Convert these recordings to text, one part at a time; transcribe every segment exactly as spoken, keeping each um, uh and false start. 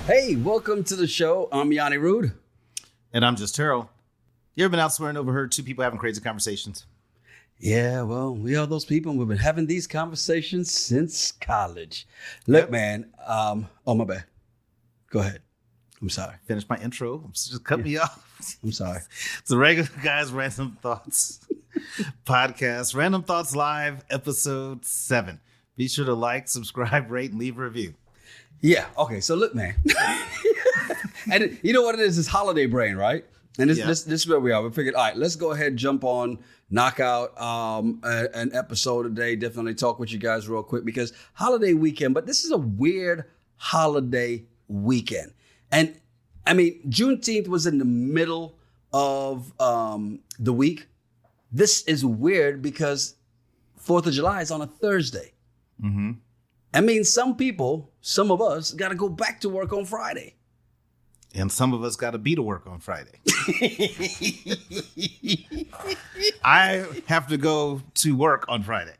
Hey, welcome to the show. I'm Yanni Rude. And I'm just Terrell. You ever been out somewhere and overheard two people having crazy conversations? Yeah, well, we are those people, and we've been having these conversations since college. Look, Yep. man, um, oh, my bad. Go ahead. I'm sorry. Finish my intro. Just cut Yeah. me off. I'm sorry. It's the Regular Guys Random Thoughts podcast. Random Thoughts Live, episode seven. Be sure to like, subscribe, rate, and leave a review. Yeah, okay, so look, man. And it- you know what it is? It's holiday brain, right? And this, Yeah. this, this is where we are. We figured, all right, let's go ahead and jump on, knock out um, a, an episode today. Definitely talk with you guys real quick because holiday weekend, but this is a weird holiday weekend. And I mean, Juneteenth was in the middle of um, the week. This is weird because fourth of July is on a Thursday. Mm-hmm. I mean, some people, some of us, got to go back to work on Friday. And some of us got to be to work on Friday. I have to go to work on Friday.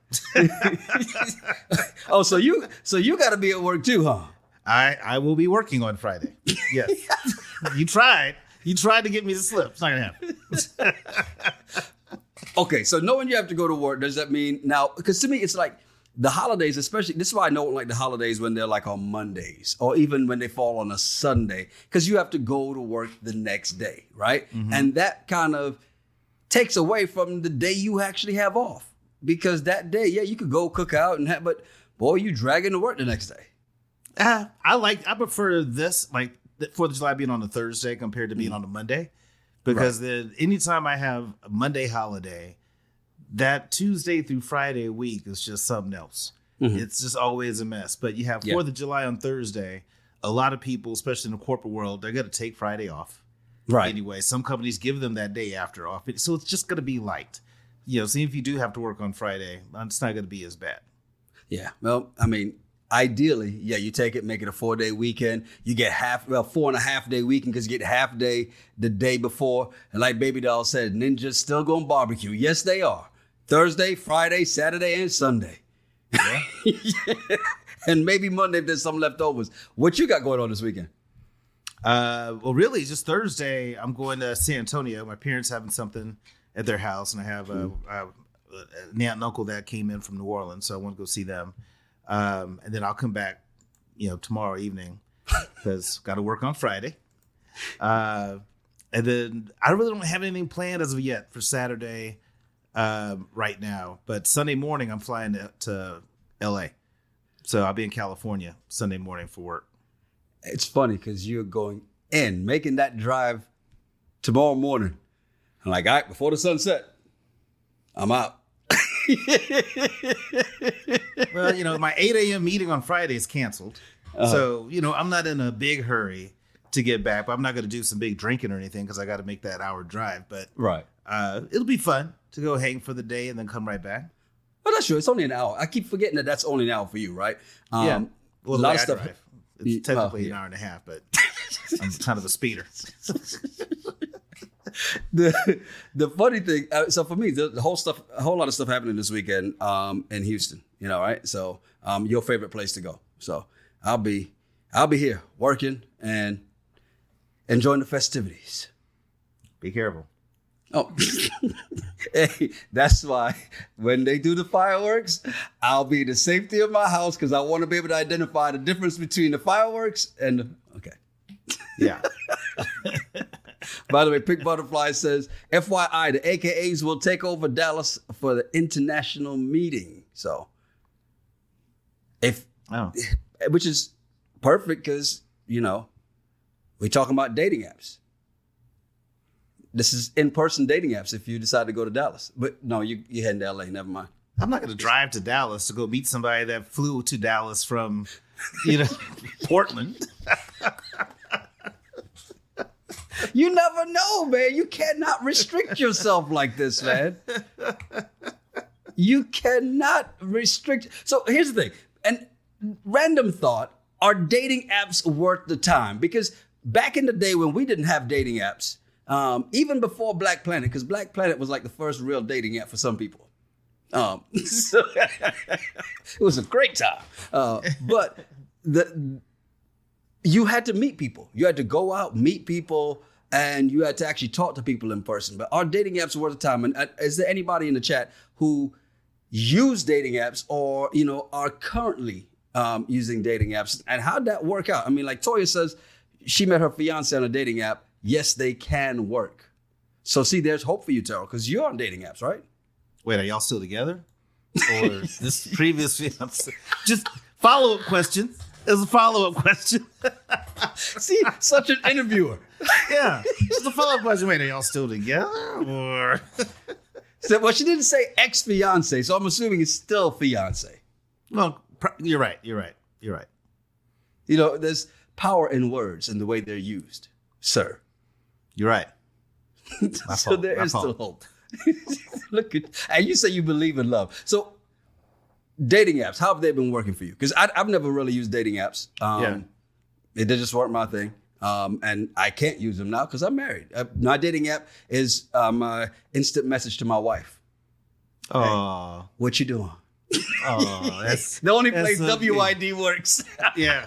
Oh, so you so you got to be at work too, huh? I, I will be working on Friday. Yes. You tried. You tried to get me to slip. It's not going to happen. Okay, so knowing you have to go to work, does that mean now? Because to me, it's like the holidays, especially. This is why I don't like the holidays when they're like on Mondays or even when they fall on a Sunday, because you have to go to work the next day, right? Mm-hmm. And that kind of takes away from the day you actually have off, because that day, yeah, you could go cook out and have, but boy, you dragging to work the next day. Uh, I like. I prefer this, like the Fourth of July being on a Thursday compared to being on a Monday, because then anytime I have a Monday holiday, that Tuesday through Friday week is just something else. Mhm. It's just always a mess. But you have Yeah. Fourth of July on Thursday. A lot of people, especially in the corporate world, they're going to take Friday off. Right. Anyway, some companies give them that day after off, so it's just going to be light. You know, see if you do have to work on Friday, it's not going to be as bad. Yeah. Well, I mean, ideally, yeah, you take it, make it a four day weekend. You get half, well, four and a half day weekend because you get half day the day before. And like Baby Doll said, Ninjas still going barbecue. Yes, they are. Thursday, Friday, Saturday, and Sunday. Yeah. Yeah. And maybe Monday if there's some leftovers. What you got going on this weekend? Uh, well, really, just Thursday, I'm going to San Antonio. My parents having something at their house, and I have a, a, an aunt and uncle that came in from New Orleans, so I want to go see them. Um, and then I'll come back, you know, tomorrow evening because got to work on Friday. Uh, and then I really don't have anything planned as of yet for Saturday um, right now. But Sunday morning, I'm flying to, to L A, so I'll be in California Sunday morning for work. It's funny because you're going in, making that drive tomorrow morning. I'm like, all right, before the sunset, I'm out. Well, you know, my eight a.m. meeting on Friday is canceled. Uh-huh. So, you know, I'm not in a big hurry to get back, but I'm not going to do some big drinking or anything because I got to make that hour drive. But Right. uh, it'll be fun to go hang for the day and then come right back. Well, that's true. It's only an hour. I keep forgetting that that's only an hour for you, right? Um, Yeah. Well, a the lot way of I stuff. drive. Yeah, It's technically well, yeah. an hour and a half, but I'm kind of a speeder. the the funny thing, uh, so for me, the, the whole stuff, a whole lot of stuff happening this weekend um, in Houston. You know, right? So, um, your favorite place to go. So, I'll be, I'll be here working and enjoying the festivities. Be careful. Oh, hey, that's why when they do the fireworks, I'll be in the safety of my house because I want to be able to identify the difference between the fireworks and the, okay. Yeah. By the way, Pink Butterfly says, F Y I, the A K As will take over Dallas for the international meeting. So, if, Oh. which is perfect because, you know, we're talking about dating apps. This is in-person dating apps if you decide to go to Dallas. But no, you, you're heading to L A, never mind. I'm not going to drive to Dallas to go meet somebody that flew to Dallas from, you know, Portland. You never know, man. You cannot restrict yourself like this, man. You cannot restrict. So here's the thing. And random thought, are dating apps worth the time? Because back in the day when we didn't have dating apps, um, even before Black Planet, because Black Planet was like the first real dating app for some people. Um, so it was a great time. Uh, but the you had to meet people. You had to go out, meet people, and you had to actually talk to people in person. But our dating apps were the time. And uh, is there anybody in the chat who use dating apps or, you know, are currently um, using dating apps? And how'd that work out? I mean, like Toya says, she met her fiance on a dating app. Yes, they can work. So see, there's hope for you, Terrell, because you're on dating apps, right? Wait, are y'all still together? Or this previous fiance? Just follow-up question. There's a follow-up question. See, such an interviewer. Yeah, just a follow-up question. Wait, are y'all still together? Or so, well, she didn't say ex-fiance, so I'm assuming it's still fiance. Well, you're right. You're right. You're right. You know, there's power in words and the way they're used, sir. You're right. My so fault. there My is fault. Still hope. Look at, and you say you believe in love. So dating apps, how have they been working for you? Because I've never really used dating apps. Um, yeah. It did just weren't my thing. Um, and I can't use them now because I'm married. Uh, my dating app is um, uh, instant message to my wife. Oh, hey, what you doing? Oh, that's the only place so W I D works. Yeah.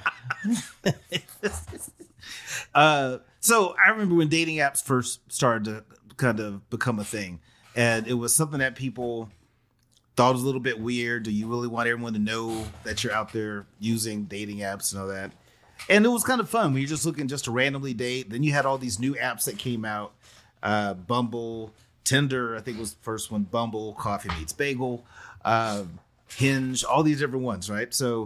uh, so I remember when dating apps first started to kind of become a thing, and it was something that people thought was a little bit weird. Do you really want everyone to know that you're out there using dating apps and all that? And it was kind of fun when you're just looking just to randomly date. Then you had all these new apps that came out, uh, Bumble, Tinder, I think was the first one, Bumble, Coffee Meets Bagel, uh, Hinge, all these different ones, right? So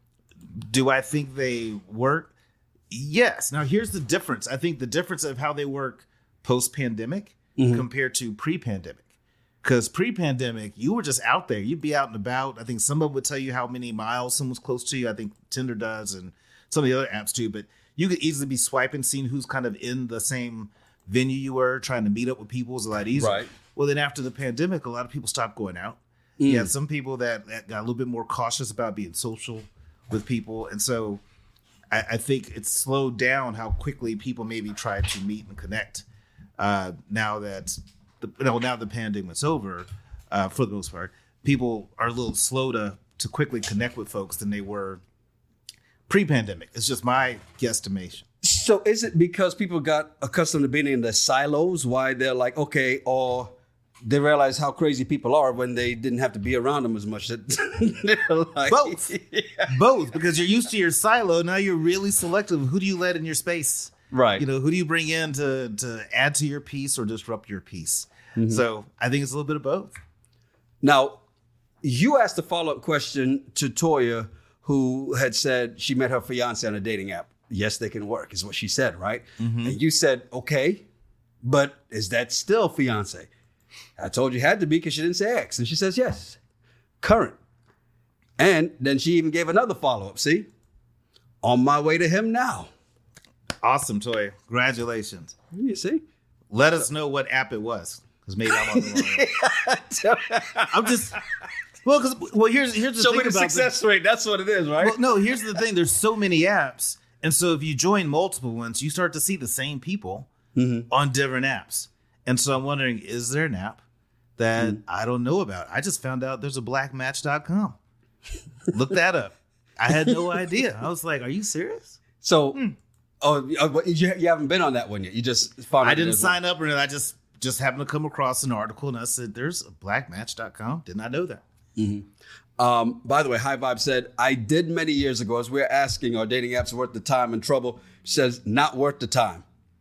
do I think they work? Yes. Now, here's the difference. I think the difference of how they work post-pandemic mm-hmm. compared to pre-pandemic. Because pre-pandemic, you were just out there. You'd be out and about. I think some of them would tell you how many miles someone's close to you. I think Tinder does and some of the other apps too. But you could easily be swiping, seeing who's kind of in the same venue you were, trying to meet up with people was a lot easier. Right. Well, then after the pandemic, a lot of people stopped going out. Mm. You had some people that, that got a little bit more cautious about being social with people. And so I, I think it's slowed down how quickly people maybe try to meet and connect uh, now that the, you know, now the pandemic's over, uh, for the most part. People are a little slow to, to quickly connect with folks than they were pre-pandemic. It's just my guesstimation. So is it because people got accustomed to being in the silos, why they're like, okay, or they realize how crazy people are when they didn't have to be around them as much? That they're like, both. Yeah. Both, because you're used to your silo. Now you're really selective. Who do you let in your space? Right. You know, who do you bring in to, to add to your piece or disrupt your piece? Mm-hmm. So I think it's a little bit of both. Now, you asked a follow-up question to Toya, who had said she met her fiance on a dating app. Yes, they can work, is what she said, right? Mm-hmm. And you said, okay, but is that still fiance? I told you it had to be because she didn't say ex. And she says, yes, current. And then she even gave another follow-up. See, on my way to him now. Awesome, Toya. Congratulations. You see? Let us know what app it was, because maybe I'm on the wrong one. I'm just... Well, because well, here's here's the Show thing me the about success the, rate. That's what it is, right? Well, no, here's the thing. There's so many apps, and so if you join multiple ones, you start to see the same people mm-hmm. on different apps. And so I'm wondering, is there an app that mm-hmm. I don't know about? I just found out there's a black match dot com. Look that up. I had no idea. I was like, "Are you serious?" So, hmm. oh, you, you haven't been on that one yet. You just found. I didn't sign one. up, or I just just happened to come across an article, and I said, "There's a black match dot com." Did not know that. Mm-hmm. Um, by the way, High Vibe said, I did many years ago, as we we're asking, are dating apps worth the time and trouble? She says, not worth the time.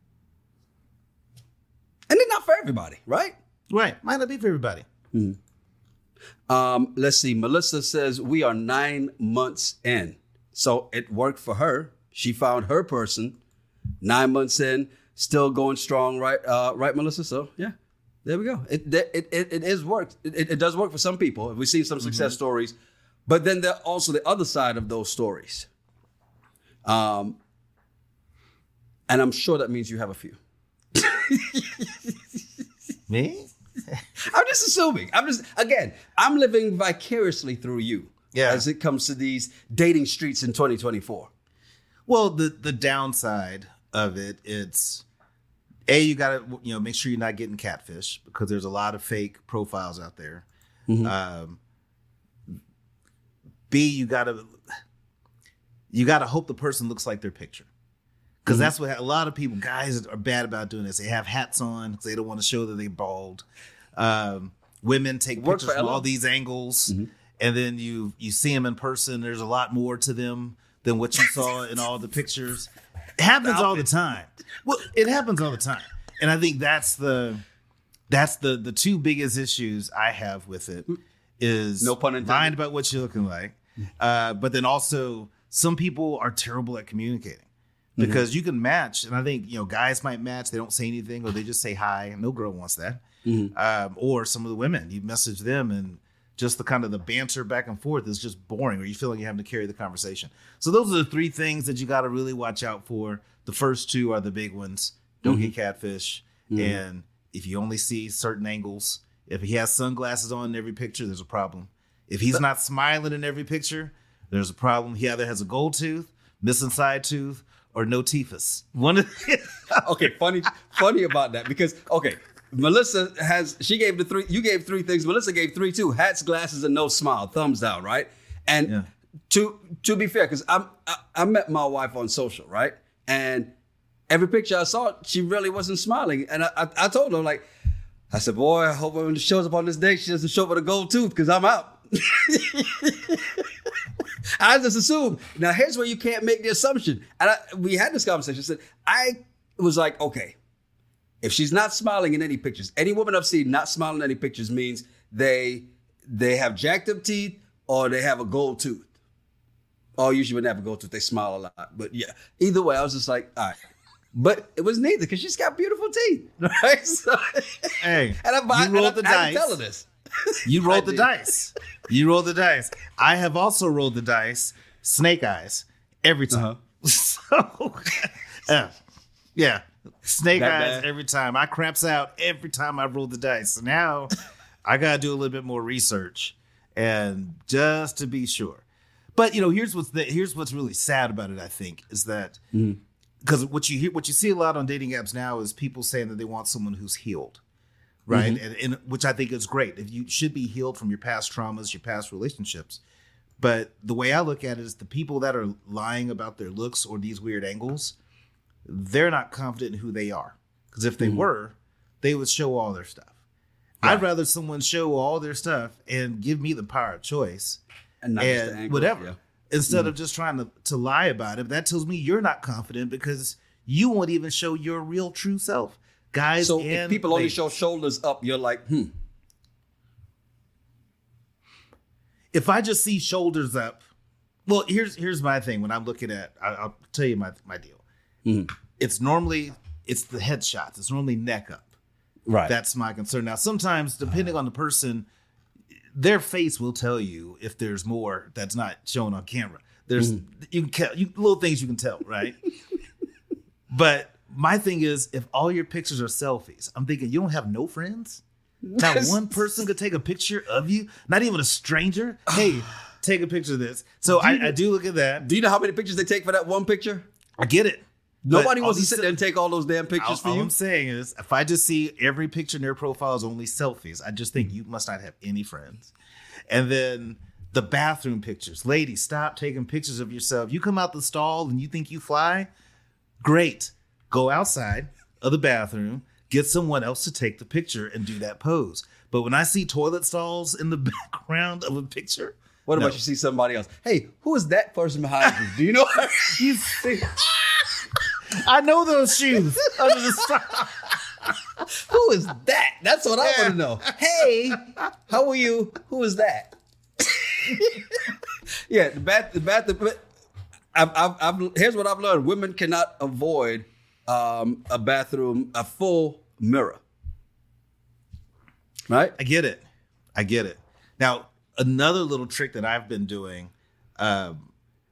And they're not for everybody, right? Right. Might not be for everybody. Mm-hmm. Um, let's see. Melissa says, we are nine months in. So it worked for her. She found her person. Nine months in, still going strong, right? Uh, right, Melissa? So, yeah. There we go. It it it, it is work. It, it does work for some people. We see some success mm-hmm. stories, but then there also the other side of those stories. Um, and I'm sure that means you have a few. Me? I'm just assuming. I'm just again. I'm living vicariously through you. Yeah. As it comes to these dating streets in twenty twenty-four. Well, the the downside of it, it's. A, you got to, you know, make sure you're not getting catfish because there's a lot of fake profiles out there. Mm-hmm. Um, B, you got to, you got to hope the person looks like their picture. Because mm-hmm. that's what a lot of people, guys are bad about doing this. They have hats on because they don't want to show that they're bald. Um, women take Works pictures from Ella. all these angles, mm-hmm. and then you you see them in person. There's a lot more to them than what you saw in all the pictures. It happens all the time. Well, it happens all the time, and I think that's the that's the the two biggest issues I have with it is no pun intended. Lying about what you're looking like, uh, but then also some people are terrible at communicating. Because mm-hmm. you can match, and I think, you know, guys might match. They don't say anything, or they just say hi. No girl wants that. Mm-hmm. Um, or some of the women, you message them, and just the kind of the banter back and forth is just boring, or you feel like you're having to carry the conversation. So those are the three things that you got to really watch out for. The first two are the big ones. Don't mm-hmm. get catfish. Mm-hmm. And if you only see certain angles, if he has sunglasses on in every picture, there's a problem. If he's not smiling in every picture, there's a problem. He either has a gold tooth, missing side tooth, or no teethus. One of the- okay, funny, funny about that because okay, Melissa has she gave the three. You gave three things. Melissa gave three too: hats, glasses, and no smile. Thumbs down, right? And yeah. to to be fair, because I'm I, I met my wife on social, right? And every picture I saw, she really wasn't smiling. And I I, I told her like, I said, boy, I hope when she shows up on this date, she doesn't show up with a gold tooth because I'm out. I just assumed. Now, here's where you can't make the assumption. And I, we had this conversation. I said, I was like, okay, if she's not smiling in any pictures, any woman I've seen not smiling in any pictures means they they have jacked up teeth or they have a gold tooth. Or usually when they have a gold tooth, they smile a lot. But yeah, either way, I was just like, all right. But it was neither because she's got beautiful teeth, right? So, hey, and I, you rolled and the I, dice. I tell her this. You rolled the dice. You rolled the dice. I have also rolled the dice. Snake eyes every time. Uh-huh. So, uh, yeah, snake That eyes bad? every time. I craps out every time I roll the dice. So now I gotta do a little bit more research and just to be sure. But you know, here's what's the, here's what's really sad about it. I think is that because mm-hmm. what you hear, what you see a lot on dating apps now is people saying that they want someone who's healed. Right. Mm-hmm. And, and which I think is great. If you should be healed from your past traumas, your past relationships. But the way I look at it is the people that are lying about their looks or these weird angles, they're not confident in who they are. Because if they mm-hmm. were, they would show all their stuff. Right. I'd rather someone show all their stuff and give me the power of choice and, not and just the angles, whatever. Yeah. Instead mm-hmm. of just trying to, to lie about it. That tells me you're not confident because you won't even show your real true self. Guys, so and if people ladies. only show shoulders up, you're like, hmm. If I just see shoulders up, well, here's here's my thing. When I'm looking at, I, I'll tell you my my deal. Mm-hmm. It's normally it's the headshots. It's normally neck up. Right. That's my concern. Now, sometimes depending on the person, their face will tell you if there's more that's not shown on camera. There's mm-hmm. you can you, little things you can tell, right? But my thing is, if all your pictures are selfies, I'm thinking you don't have no friends? Not one person could take a picture of you? Not even a stranger? Hey, take a picture of this. So do I, you, I do look at that. Do you know how many pictures they take for that one picture? I get it. Nobody wants to sit there and take all those damn pictures all, for you. All I'm saying is, if I just see every picture in their profile is only selfies, I just think you must not have any friends. And then the bathroom pictures. Ladies, stop taking pictures of yourself. You come out the stall and you think you fly? Great. Go outside of the bathroom, get someone else to take the picture and do that pose. But when I see toilet stalls in the background of a picture, what no. about you see somebody else? Hey, who is that person behind you? Do you know her? You see, I know those shoes under the stall. Who is that? That's what I want to know. Hey, how are you? Who is that? Yeah, the bath, the bath. The, I've, I've, I've, here's what I've learned: women cannot avoid um, a bathroom, a full mirror. Right? I get it. I get it. Now, another little trick that I've been doing, um,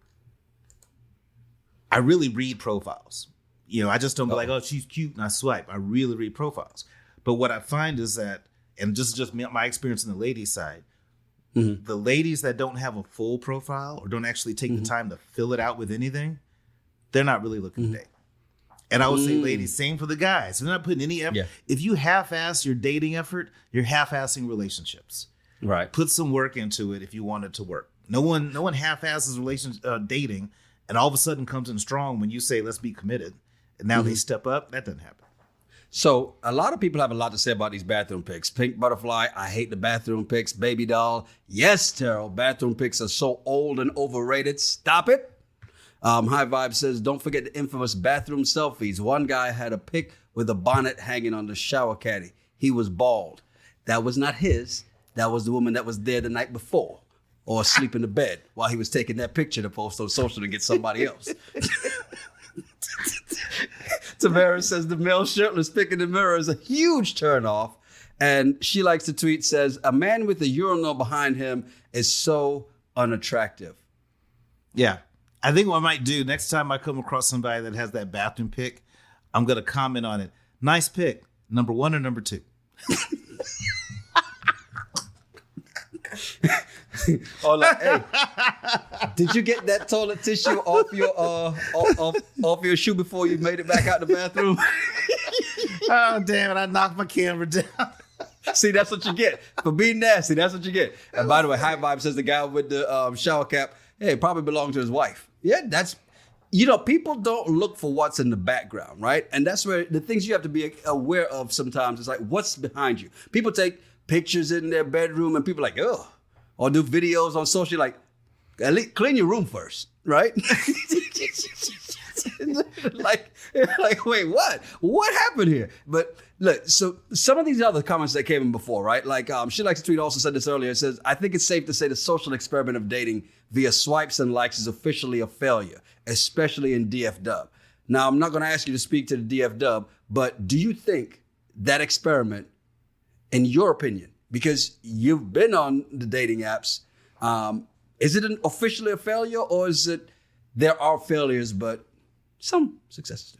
I really read profiles. You know, I just don't be oh. like, oh, she's cute, and I swipe. I really read profiles. But what I find is that, and just just my experience on the ladies' side, mm-hmm. the ladies that don't have a full profile or don't actually take mm-hmm. the time to fill it out with anything, they're not really looking mm-hmm. to date. And I would mm. say, ladies, same for the guys. They're not putting any effort. Yeah. If you half-ass your dating effort, you're half-assing relationships. Right. Put some work into it if you want it to work. No one, no one half-asses relation uh, dating and all of a sudden comes in strong when you say, let's be committed. And now mm-hmm. they step up. That doesn't happen. So a lot of people have a lot to say about these bathroom pics. Pink Butterfly, I hate the bathroom pics. Baby Doll, yes, Terrell, bathroom pics are so old and overrated. Stop it. Um, High Vibe says, don't forget the infamous bathroom selfies. One guy had a pic with a bonnet hanging on the shower caddy. He was bald. That was not his. That was the woman that was there the night before or asleep in the bed while he was taking that picture to post on social to get somebody else. Tamara says the male shirtless pic in the mirror is a huge turnoff. And she likes to tweet, says, a man with a urinal behind him is so unattractive. Yeah. I think what I might do next time I come across somebody that has that bathroom pic, I'm going to comment on it. Nice pic. Number one or number two? Oh, like, hey, did you get that toilet tissue off your uh off, off, off your shoe before you made it back out the bathroom? Oh, damn it. I knocked my camera down. See, that's what you get for being nasty. That's what you get. And by the way, High Vibe says the guy with the um, shower cap, hey, probably belonged to his wife. Yeah, that's, you know, people don't look for what's in the background, right? And that's where the things you have to be aware of sometimes is like, what's behind you? People take pictures in their bedroom and people are like, oh, or do videos on social, like, at least clean your room first, right? like, like, wait, what? What happened here? But look, so some of these other comments that came in before, right? Like, um, she likes to tweet also said this earlier. It says, I think it's safe to say the social experiment of dating via swipes and likes is officially a failure, especially in D F W. Now, I'm not going to ask you to speak to the D F W, but do you think that experiment, in your opinion, because you've been on the dating apps, um, is it an officially a failure, or is it there are failures, but some successes?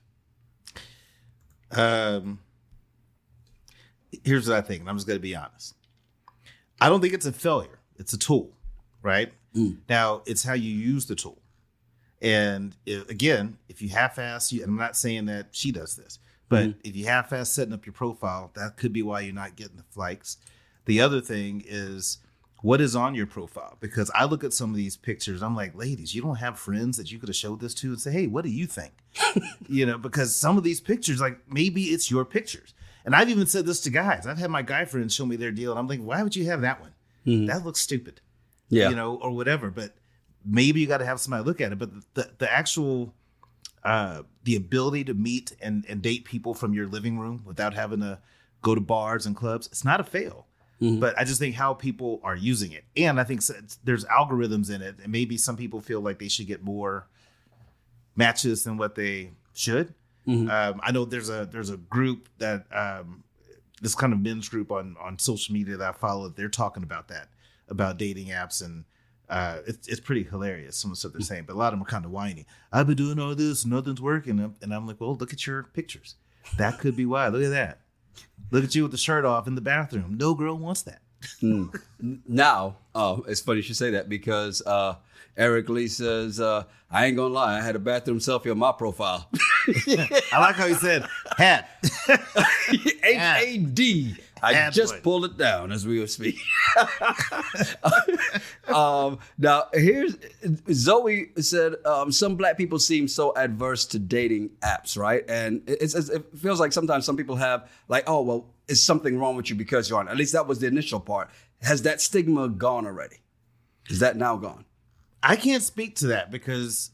Um, here's what I think, and I'm just going to be honest. I don't think it's a failure. It's a tool, right? Mm. Now, it's how you use the tool. And if, again, if you half-ass, you, I'm not saying that she does this, but mm. if you half-ass setting up your profile, that could be why you're not getting the likes. The other thing is what is on your profile? Because I look at some of these pictures, I'm like, ladies, you don't have friends that you could have showed this to and say, hey, what do you think? You know, because some of these pictures, like maybe it's your pictures. And I've even said this to guys. I've had my guy friends show me their deal. And I'm like, why would you have that one? Mm-hmm. That looks stupid. Yeah. You know, or whatever. But maybe you got to have somebody look at it. But the, the actual, uh, the ability to meet and, and date people from your living room without having to go to bars and clubs, it's not a fail. Mm-hmm. But I just think how people are using it. And I think there's algorithms in it. And maybe some people feel like they should get more matches than what they should. Mm-hmm. Um, I know there's a there's a group that um, this kind of men's group on, on social media that I follow. They're talking about that, about dating apps. And uh, it's, it's pretty hilarious, some of the stuff they're saying. But a lot of them are kind of whiny. I've been doing all this, nothing's working. And I'm like, well, look at your pictures. That could be why. Look at that. Look at you with the shirt off in the bathroom. No girl wants that. mm. Now, oh, it's funny you should say that because uh, Eric Lee says, uh, I ain't gonna lie, I had a bathroom selfie on my profile. I like how he said hat. H A D. I Ad just point. pulled it down as we were speaking. um, now, here's Zoe said, um, some black people seem so adverse to dating apps, right? And it's, it's, it feels like sometimes some people have like, oh, well, is something wrong with you because you're on? At least that was the initial part. Has that stigma gone already? Is that now gone? I can't speak to that because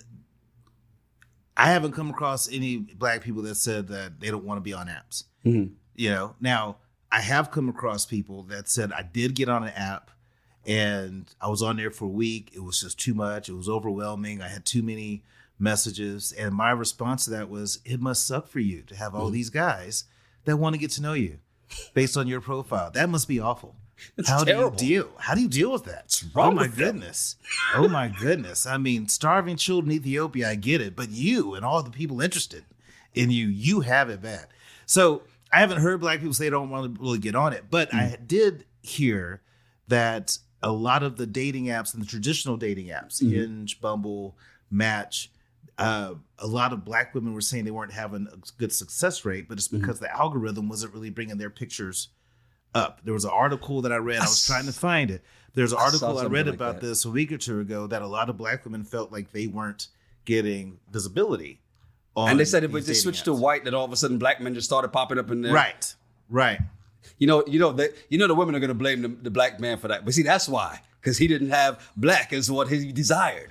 I haven't come across any black people that said that they don't want to be on apps. Mm-hmm. You know, now I have come across people that said I did get on an app and I was on there for a week. It was just too much. It was overwhelming. I had too many messages. And my response to that was, it must suck for you to have all mm-hmm. these guys that want to get to know you based on your profile. That must be awful. It's How terrible. do you deal? How do you deal with that? What's wrong oh my with goodness. oh my goodness. I mean, starving children in Ethiopia, I get it. But you and all the people interested in you, you have it bad. So I haven't heard black people say they don't want to really get on it. But mm. I did hear that a lot of the dating apps and the traditional dating apps, mm-hmm. Hinge, Bumble, Match, uh, a lot of black women were saying they weren't having a good success rate, but it's because mm-hmm. the algorithm wasn't really bringing their pictures up. There was an article that I read. I, I was trying to find it. There's an article I, I read like about that. this a week or two ago that a lot of black women felt like they weren't getting visibility. On and they said if we these just dating switched to apps. white, that all of a sudden black men just started popping up in there. Right, right. You know, you know, they, you know, the women are going to blame the, the black man for that. But see, that's why, because he didn't have black as what he desired.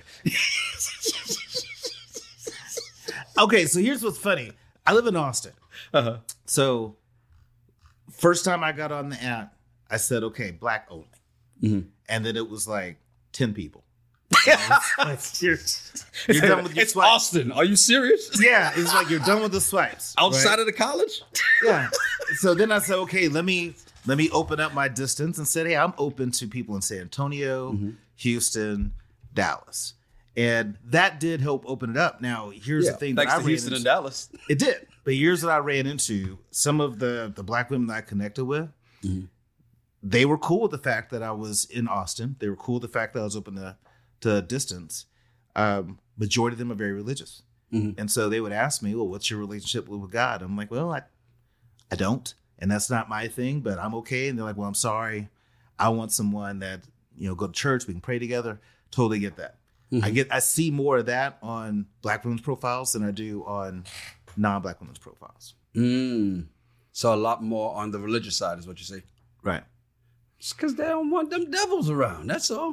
Okay, so here's what's funny. I live in Austin. Uh-huh. So first time I got on the app, I said, okay, black only. Mm-hmm. And then it was like ten people. Like, you're, you're done with your It's swipes. Austin. Are you serious? Yeah, it's like you're done with the swipes. Outside right? of the college? Yeah. So then I said, okay, let me let me open up my distance and said, hey, I'm open to people in San Antonio, mm-hmm. Houston, Dallas. And that did help open it up. Now, here's Yeah, the thing thanks that I to ran Houston into. and Dallas. It did. But here's what I ran into. Some of the, the black women that I connected with, Mm-hmm. they were cool with the fact that I was in Austin. They were cool with the fact that I was open to, to distance. Um, majority of them are very religious. Mm-hmm. And so they would ask me, well, what's your relationship with God? I'm like, well, I, I don't. And that's not my thing, but I'm okay. And they're like, well, I'm sorry. I want someone that, you know, go to church. We can pray together. Totally get that. Mm-hmm. I get, I see more of that on black women's profiles than I do on non-black women's profiles. Mm. So a lot more on the religious side is what you say. Right. It's because they don't want them devils around. That's all.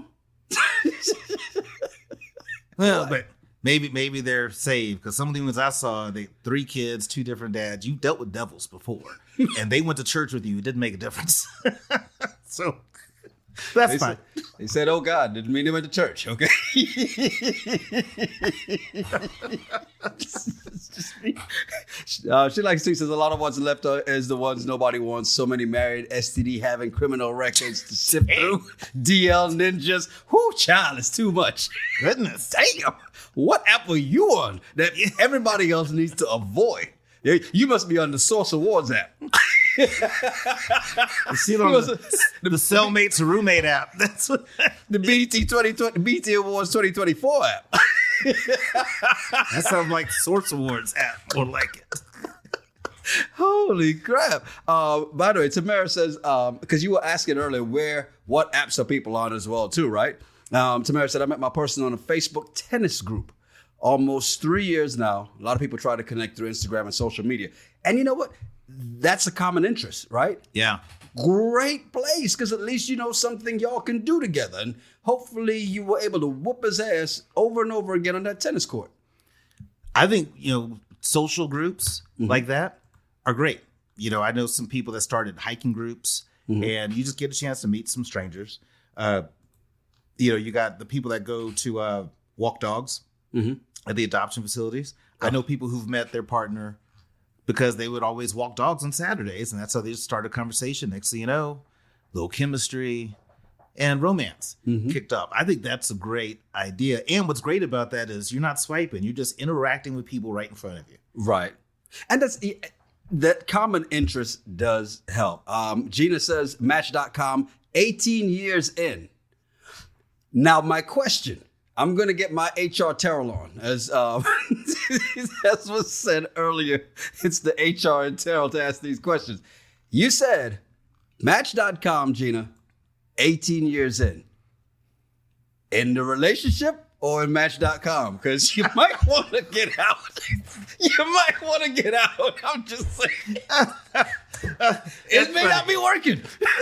Well, What? but maybe maybe they're saved because some of the ones I saw, they three kids, two different dads. You dealt with devils before, and they went to church with you. It didn't make a difference. So that's They fine. said, they said, "Oh God, didn't mean they went to church." Okay. uh, she likes to says a lot of what's left uh, is the ones nobody wants. So many married, S T D having criminal records to sift through. D L ninjas. Whoo, child, it's too much. Goodness. Damn. What app are you on that everybody else needs to avoid? You must be on the Source Awards app. You see it on the, the cellmates roommate app. That's what, The B E T twenty twenty, B E T Awards twenty twenty-four app. that sounds like Source Awards app. More like it. Holy crap. Uh, by the way, Tamara says, um, because you were asking earlier where, what apps are people on as well too, right? Um, Tamara said, I met my person on a Facebook tennis group. Almost three years now. A lot of people try to connect through Instagram and social media. And you know what? That's a common interest, right? Yeah. Great place, because at least you know something y'all can do together. And hopefully you were able to whoop his ass over and over again on that tennis court. I think, you know, social groups Mm-hmm. like that are great. You know, I know some people that started hiking groups mm-hmm. and you just get a chance to meet some strangers. Uh, you know, you got the people that go to uh, walk dogs mm-hmm. at the adoption facilities. Oh. I know people who've met their partner because they would always walk dogs on Saturdays, and that's how they just started a conversation. Next thing you know, little chemistry and romance mm-hmm. kicked up. I think that's a great idea. And what's great about that is you're not swiping. You're just interacting with people right in front of you. Right. And that's that common interest does help. Um, Gina says, Match dot com, eighteen years in. Now, my question, I'm going to get my H R Terrell on. As um, that's was said earlier. It's the H R and Terrell to ask these questions. You said, Match dot com, Gina, eighteen years in. In the relationship or in Match dot com? Because you might want to get out. You might want to get out. I'm just saying. It may funny. not be working.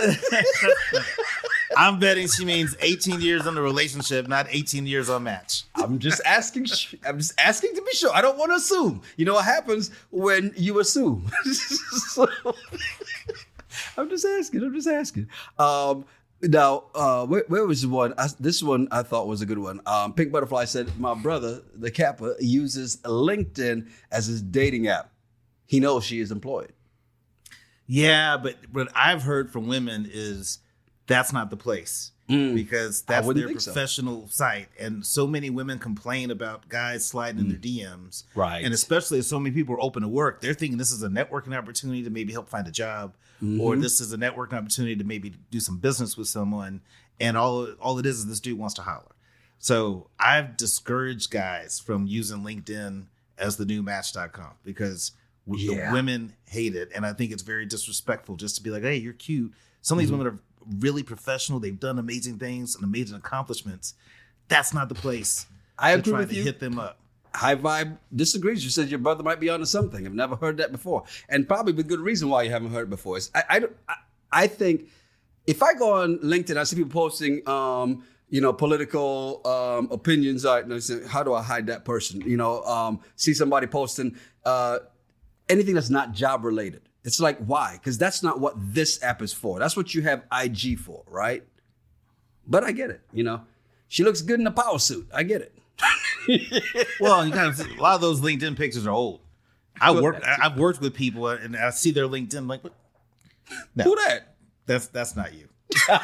I'm betting she means eighteen years in the relationship, not eighteen years on Match. I'm just asking. I'm just asking to be sure. I don't want to assume. You know what happens when you assume. So, I'm just asking. I'm just asking. Um, now, uh, where, where was the one? I, this one I thought was a good one. Um, Pink Butterfly said, my brother, the Kappa, uses LinkedIn as his dating app. He knows she is employed. Yeah, but what I've heard from women is that's not the place mm. because that's their professional so. site. And so many women complain about guys sliding mm. in their D Ms. Right. And especially if so many people are open to work, they're thinking this is a networking opportunity to maybe help find a job. Mm-hmm. Or this is a networking opportunity to maybe do some business with someone. And all, all it is is this dude wants to holler. So I've discouraged guys from using LinkedIn as the new Match dot com because yeah. the women hate it. And I think it's very disrespectful just to be like, hey, you're cute. Some of these mm-hmm. women are really professional. They've done amazing things and amazing accomplishments. That's not the place I to agree try with to you. hit them up. High Vibe disagrees. She says your brother might be onto something. I've never heard that before, and probably the good reason why you haven't heard it before is I I, don't- I, I think if I go on LinkedIn, I see people posting, um, you know, political um, opinions. All right, and I say, how do I hide that person? You know, um, see somebody posting uh, anything that's not job related. It's like, why? Because that's not what this app is for. That's what you have I G for, right? But I get it. You know, she looks good in a power suit. I get it. Well, you kind of a lot of those LinkedIn pictures are old. I work. I- I've worked with people, and I see their LinkedIn. I'm like, what? No, Who that? that's that's not you.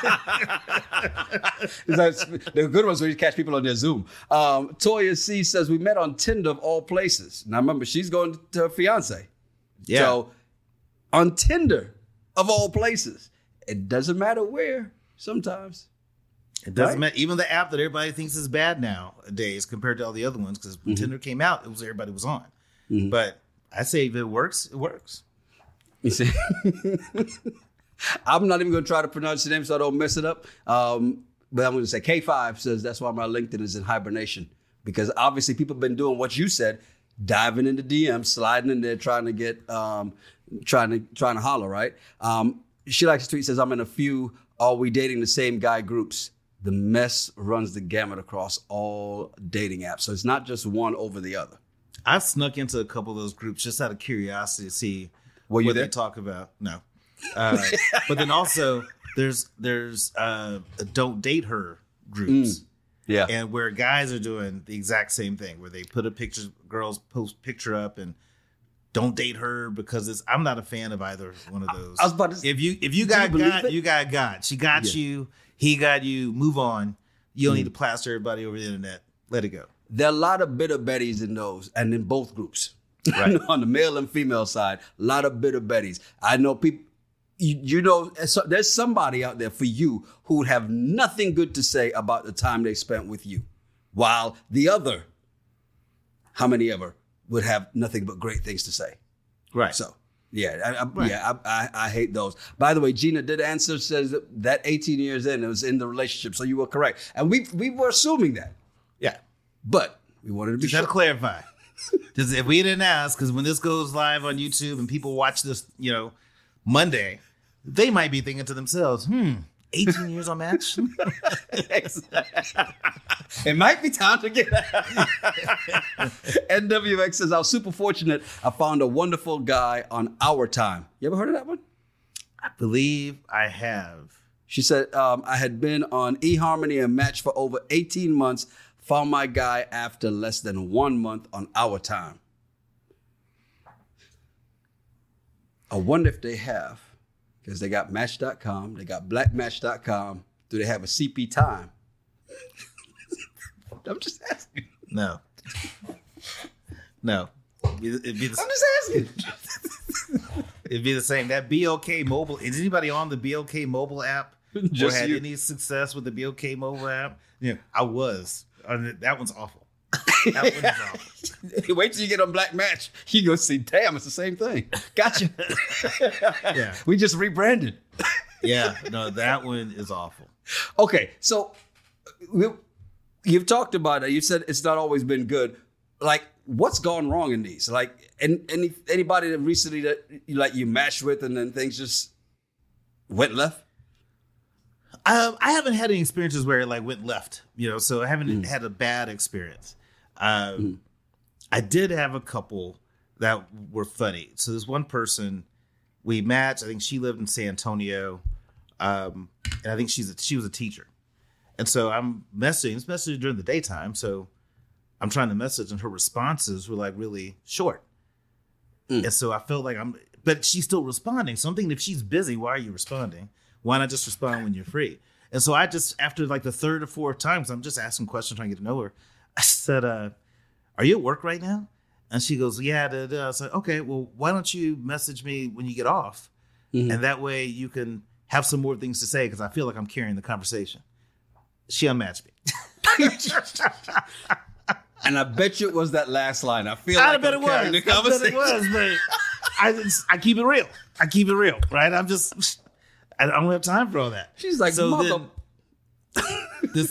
The good ones where you catch people on their Zoom. Um, Toya C says we met on Tinder of all places. Now remember, she's going to her fiance. Yeah. So on Tinder of all places, it doesn't matter where. Sometimes. It doesn't Right. matter. Even the app that everybody thinks is bad nowadays compared to all the other ones, because when Mm-hmm. Tinder came out, it was everybody was on. But I say if it works, it works. You see, I'm not even going to try to pronounce the name so I don't mess it up. Um, but I'm going to say K five says that's why my LinkedIn is in hibernation, because obviously people have been doing what you said, diving into D Ms, sliding in there, trying to get, um, trying to trying to holler, right? Um, she likes to tweet, says I'm in a few "Are we dating the same guy?" groups. The mess runs the gamut across all dating apps, so it's not just one over the other. I've snuck into a couple of those groups just out of curiosity to see Were you what there? they talk about. No, uh, but then also there's there's uh, don't date her groups, Yeah, and where guys are doing the exact same thing, where they put a picture, girls post picture up, and don't date her because it's. I'm not a fan of either one of those. I was about to. if you if you Do you got believe got it? you got got she got Yeah. you, he got you. Move on. You don't Mm. need to plaster everybody over the internet. Let it go. There are a lot of bitter betties in those, and in both groups, Right. on the male and female side, a lot of bitter betties. I know people, you, you know, so- there's somebody out there for you who would have nothing good to say about the time they spent with you, while the other, how many ever, would have nothing but great things to say. Right. So, yeah, I, I, Right. yeah, I, I, I hate those. By the way, Gina did answer, says that, that eighteen years in, it was in the relationship, so you were correct, and we we were assuming that, yeah. but we wanted to be Just sure. got to clarify. Because if we didn't ask, because when this goes live on YouTube and people watch this, you know, Monday, they might be thinking to themselves, hmm, eighteen years on Match? It might be time to get N W X says, I was super fortunate. I found a wonderful guy on Our Time. You ever heard of that one? I believe I have. She said, um, I had been on eHarmony and Match for over eighteen months. Found my guy after less than one month on Our Time. I wonder if they have, because they got Match dot com, they got Black Match dot com. Do they have a C P Time? I'm just asking. No. No. It'd be, it'd be the, I'm just asking. it'd be the same. That B L K mobile. Is anybody on the B L K mobile app? Just or had you. any success with the B L K mobile app? Yeah, I was. Uh, That one's awful. That one is awful. Wait till you get on Black Match. You go see, damn, it's the same thing. Gotcha. Yeah. We just rebranded. Yeah, no, that one is awful. Okay, so we, you've talked about it. You said it's not always been good. Like, what's gone wrong in these? Like, and any anybody that recently that you like you matched with and then things just went left? Um, I haven't had any experiences where it like went left, you know, so I haven't had a bad experience. Um, I did have a couple that were funny. So there's one person we matched. I think she lived in San Antonio, um, and I think she's a, she was a teacher. And so I'm messaging, it's messaging during the daytime. So I'm trying to message, and her responses were like really short. Mm. And so I felt like I'm, but she's still responding. So I'm thinking, if she's busy, why are you responding? Why not just respond when you're free? And so I just, after like the third or fourth times, I'm just asking questions, trying to get to know her. I said, uh, are you at work right now? And she goes, yeah. Da, da. I was like, okay, well, why don't you message me when you get off? Mhm. And that way you can have some more things to say, because I feel like I'm carrying the conversation. She unmatched me. And I bet you it was that last line. I feel I like bet I'm it was. carrying the I bet conversation. it was, but I, just, I keep it real. I keep it real, right? I'm just, I don't have time for all that. She's like, So mother. then- this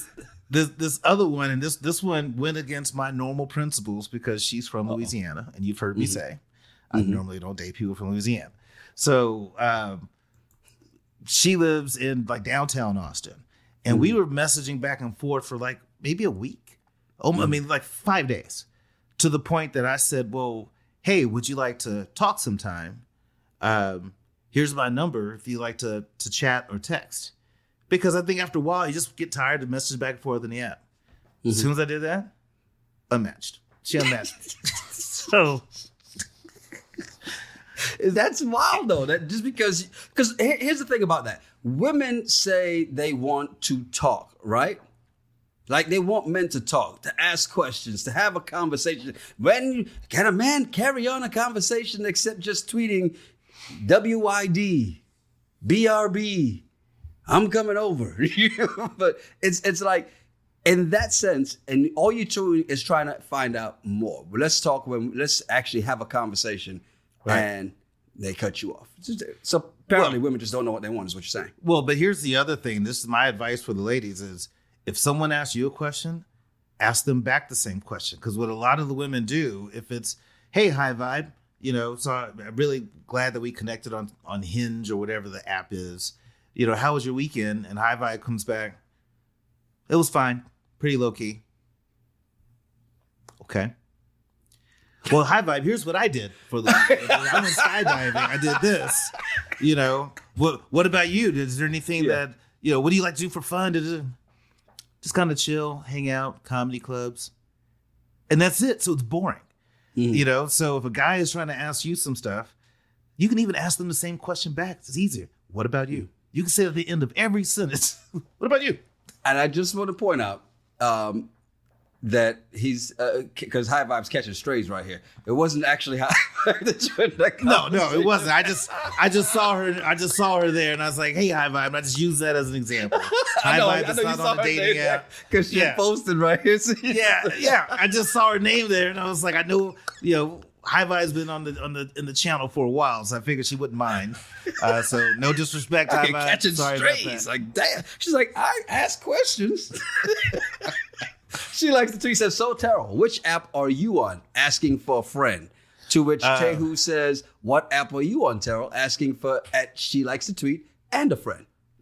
this this other one, and this this one went against my normal principles because she's from Uh-oh. Louisiana, and you've heard mm-hmm. me say I mm-hmm. normally don't date people from Louisiana. So um, she lives in like downtown Austin, and mm-hmm. we were messaging back and forth for like maybe a week. Oh, mm-hmm. I mean, like five days, to the point that I said, "Well, hey, would you like to talk sometime? Um, here's my number if you like to to chat or text." Because I think after a while, you just get tired of messaging back and forth in the app. Mm-hmm. As soon as I did that, unmatched. She unmatched. So that's wild, though. That just because, because here's the thing about that: women say they want to talk, right? Like they want men to talk, to ask questions, to have a conversation. When can a man carry on a conversation except just tweeting W I D, B R B? I'm coming over. But it's it's like, in that sense, and all you're doing is trying to find out more. But let's talk when let's actually have a conversation, right. And they cut you off. So apparently well, women just don't know what they want, is what you're saying. Well, but here's the other thing. This is my advice for the ladies is if someone asks you a question, ask them back the same question. Because what a lot of the women do, if it's, hey, High Vibe, you know, so I'm really glad that we connected on, on Hinge or whatever the app is. You know, how was your weekend? And High Vibe comes back. It was fine. Pretty low key. Okay. Well, High Vibe, here's what I did for the weekend. I went skydiving. I did this. You know, what what about you? Is there anything yeah. that, you know, what do you like to do for fun? Just kind of chill, hang out, comedy clubs. And that's it. So it's boring. Mm. You know, so if a guy is trying to ask you some stuff, you can even ask them the same question back. It's easier. What about you? You can say at the end of every sentence, what about you? And I just want to point out um, that he's, because uh, High Vibe's catching strays right here. It wasn't actually High Vibe that you had that No, no, it wasn't. I just I just saw her I just saw her there and I was like, hey, High Vibe. And I just used that as an example. High I know, Vibe is not on the dating app. Because she yeah. posted right here. So yeah, yeah. I just saw her name there and I was like, I know, you know, High Vibe's been on the on the in the channel for a while, so I figured she wouldn't mind. Uh, so no disrespect, High Vibe. Catching Sorry strays, like damn. She's like, I ask questions. She likes to tweet. Says, so Terrell, which app are you on? Asking for a friend. To which uh, Tehu says, what app are you on, Terrell? Asking for at she likes to tweet and a friend.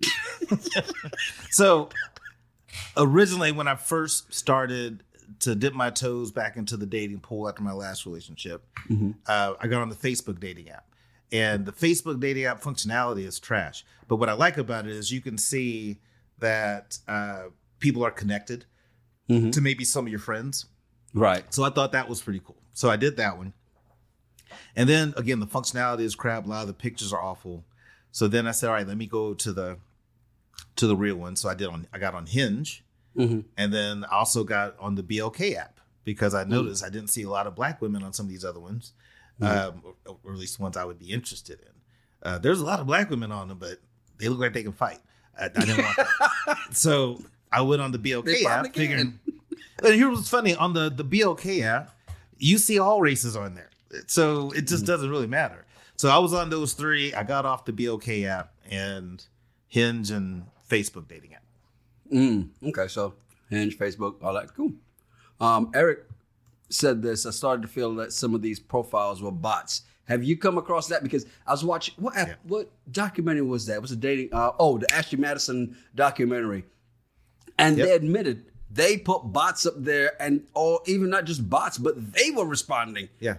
So originally, when I first started to dip my toes back into the dating pool after my last relationship, mm-hmm. uh, I got on the Facebook dating app. And the Facebook dating app functionality is trash. But what I like about it is you can see that uh, people are connected mm-hmm. to maybe some of your friends. Right. So I thought that was pretty cool. So I did that one. And then, again, the functionality is crap. A lot of the pictures are awful. So then I said, all right, let me go to the to the real one. So I did on I got on Hinge. Mm-hmm. And then I also got on the B L K app because I noticed mm-hmm. I didn't see a lot of black women on some of these other ones, mm-hmm. um, or, or at least ones I would be interested in. Uh, there's a lot of black women on them, but they look like they can fight. I, I didn't want that. So I went on the B L K app. Figuring, and here's what's funny. On the, the B L K app, you see all races on there. So it just mm-hmm. doesn't really matter. So I was on those three. I got off the B L K app and Hinge and Facebook dating app. Mm, okay, so Hinge, Facebook, all that. Cool. Um, Eric said this. I started to feel that some of these profiles were bots. Have you come across that? Because I was watching, what yeah. what documentary was that? It was a dating, uh, oh, the Ashley Madison documentary. And yep. they admitted they put bots up there and, or even not just bots, but they were responding. Yeah.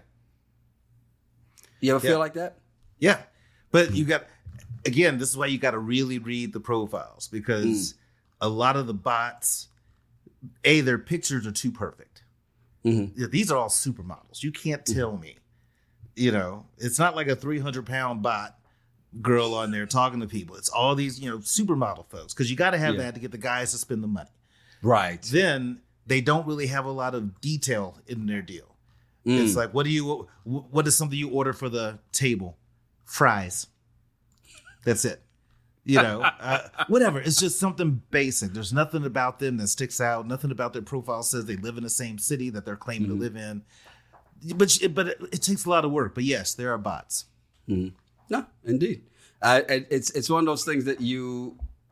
You ever yeah. feel like that? Yeah. But you got, again, this is why you got to really read the profiles because mm. a lot of the bots, A, their pictures are too perfect. Mm-hmm. These are all supermodels. You can't tell mm-hmm. me, you know, it's not like a three hundred pound bot girl on there talking to people. It's all these, you know, supermodel folks because you got to have yeah. that to get the guys to spend the money. Right. Then they don't really have a lot of detail in their deal. Mm. It's like, what do you, what is something you order for the table? Fries. That's it. You know, uh, whatever. It's just something basic. There's nothing about them that sticks out. Nothing about their profile says they live in the same city that they're claiming mm-hmm. to live in. But but it, it takes a lot of work. But yes, there are bots. Mm-hmm. No, indeed. Uh, it's it's one of those things that you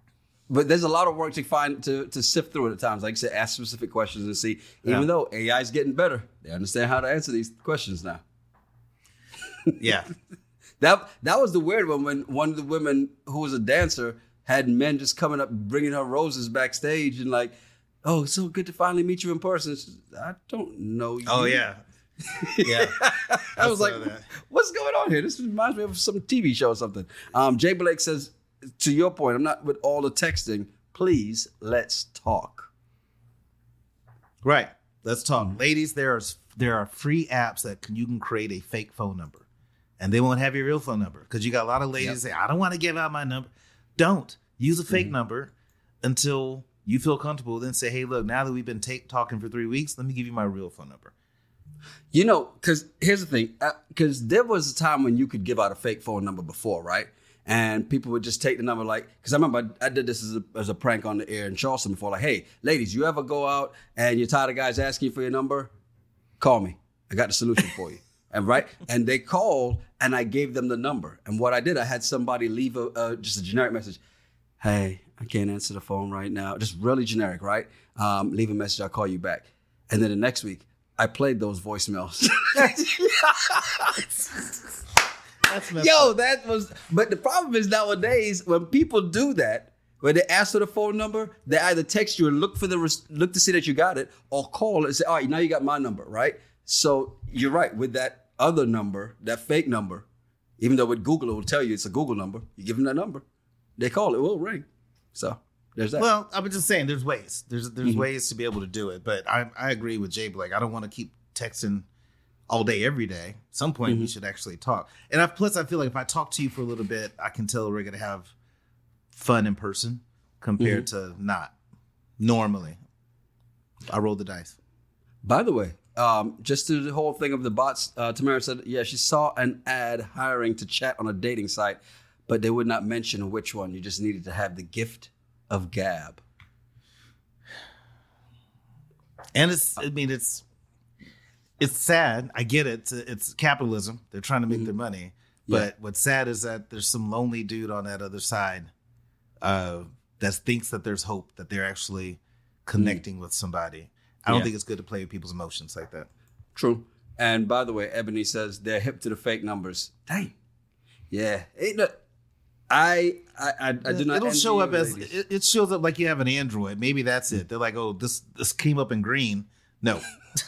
but there's a lot of work to find to to sift through it at times. Like you said, ask specific questions and see. Even Yeah. though A I is getting better, they understand how to answer these questions now. Yeah. That that was the weird one when one of the women who was a dancer had men just coming up bringing her roses backstage and like, oh, it's so good to finally meet you in person. She said, I don't know you. Oh yeah. Yeah. I was saw like, that. what's going on here? This reminds me of some T V show or something. Um, Jay Blake says, to your point, I'm not with all the texting. Please, let's talk. Right. Let's talk. Ladies, there are there are free apps that can, you can create a fake phone number. And they won't have your real phone number. Because you got a lot of ladies Yep. say, I don't want to give out my number. Don't. Use a fake Mm-hmm. number until you feel comfortable. Then say, hey, look, now that we've been ta- talking for three weeks, let me give you my real phone number. You know, because here's the thing. Because there was a time when you could give out a fake phone number before, right? And people would just take the number like, because I remember I, I did this as a, as a prank on the air in Charleston before. Like, hey, ladies, you ever go out and you're tired of guys asking you for your number? Call me. I got the solution for you. And right, and they called, and I gave them the number. And what I did, I had somebody leave a uh, just a generic message. Hey, I can't answer the phone right now. Just really generic, right? Um, leave a message. I'll call you back. And then the next week, I played those voicemails. That's messed Yo, up. that was. But the problem is nowadays when people do that, when they ask for the phone number, they either text you and look for the res- look to see that you got it, or call and say, "All right, now you got my number," right? So you're right with that other number, that fake number. Even though with Google it will tell you it's a Google number, you give them that number, they call it, it will ring. So there's that. Well, I'm just saying there's ways. There's there's Mm-hmm. ways to be able to do it. But I, I agree with Jay Blake. I don't want to keep texting all day, every day. At some point, Mm-hmm. we should actually talk. And I, plus, I feel like if I talk to you for a little bit, I can tell we're going to have fun in person compared Mm-hmm. to not normally. I rolled the dice. By the way, um, just to the whole thing of the bots, uh, Tamara said, yeah, she saw an ad hiring to chat on a dating site, but they would not mention which one. You just needed to have the gift of gab. And it's, I mean, it's, it's sad. I get it. It's, it's capitalism. They're trying to make Mm-hmm. their money. Yeah. But what's sad is that there's some lonely dude on that other side uh, that thinks that there's hope, that they're actually connecting with somebody. I don't Yeah. think it's good to play with people's emotions like that. True. And by the way, Ebony says they're hip to the fake numbers. Dang. Yeah. Ain't no, I, I, I, I do not. It'll envy show you up as ladies. it, it shows up like you have an Android. Maybe that's it. They're like, oh, this this came up in green. No,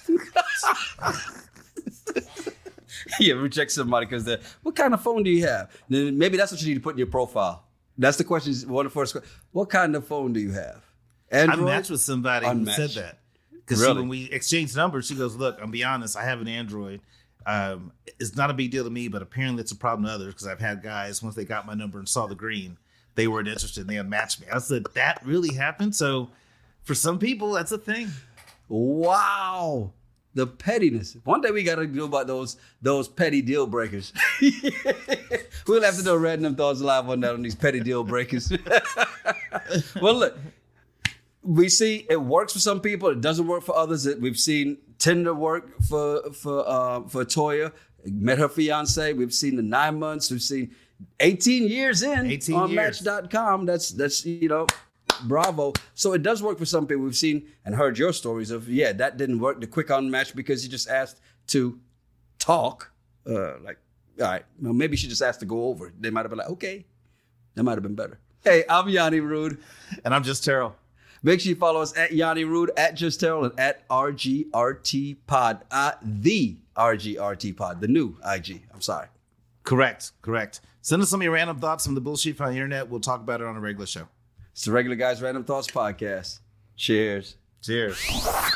You reject somebody because they're, what kind of phone do you have? Then maybe that's what you need to put in your profile. That's the question. One of the first questions. What kind of phone do you have? I Android? matched with somebody Unmatched. who said that because Really? when we exchanged numbers, she goes, "Look, I'll be honest. I have an Android. Um, it's not a big deal to me, but apparently it's a problem to others because I've had guys once they got my number and saw the green, they weren't interested and they unmatched me." I said, "That really happened." So for some people, that's a thing. Wow. The pettiness. One day we got to do about those those petty deal breakers. We'll have to do a Random Thoughts Live on that on these petty deal breakers. Well, look, we see it works for some people. It doesn't work for others. It- We've seen Tinder work for for uh, for Toya. Met her fiance. We've seen the nine months. We've seen eighteen years in eighteen on years. Match dot com. That's that's you know. Bravo. So it does work for some people. We've seen and heard your stories of, yeah, that didn't work. The quick unmatch because you just asked to talk. Uh, like, all right, well, maybe she just asked to go over. They might have been like, okay, that might have been better. Hey, I'm Yanni Rude. And I'm just Terrell. Make sure you follow us at Yanni Rude, at Just Terrell, and at R G R T Pod. Uh, the R G R T Pod, the new I G. I'm sorry. Correct, correct. Send us some of your random thoughts from the bullshit on the internet. We'll talk about it on a regular show. It's the Regular Guys Random Thoughts Podcast. Cheers. Cheers.